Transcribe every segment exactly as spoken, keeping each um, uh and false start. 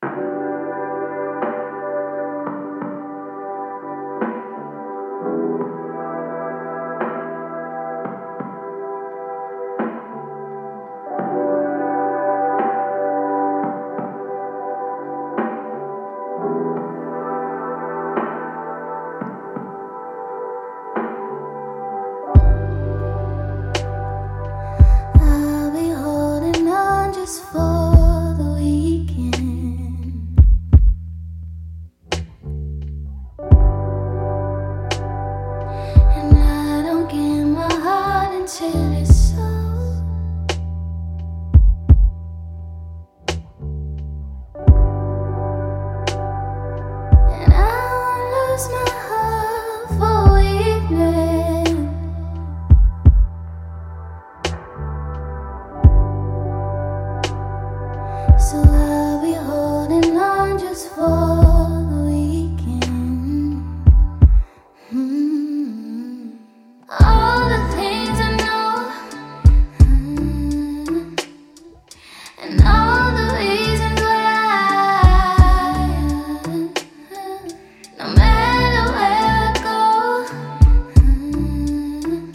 For the weekend, and I don't give my heart until it's sold. And I won't lose my heart for weakness. So I'll be holding on just for the weekend. Mm-hmm. All the things I know, mm-hmm. and all the reasons why, mm-hmm. no matter where I go, mm-hmm.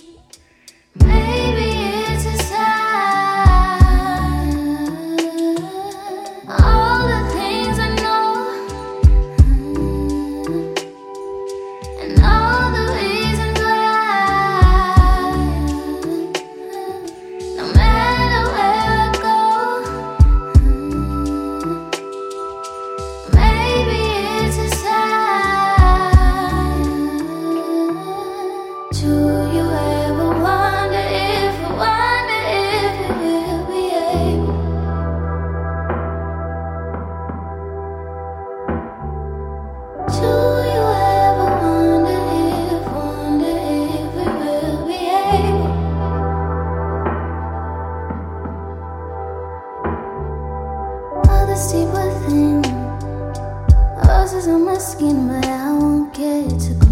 maybe it's a sign. All the things I know, mm-hmm. and all the reasons why, mm-hmm. no matter where I go, mm-hmm. maybe it's a sign. Do you ever wonder if, wonder if you will be able? Do you ever wonder if, wonder if we will be able? Others deep within, roses on my skin, but I won't get too close.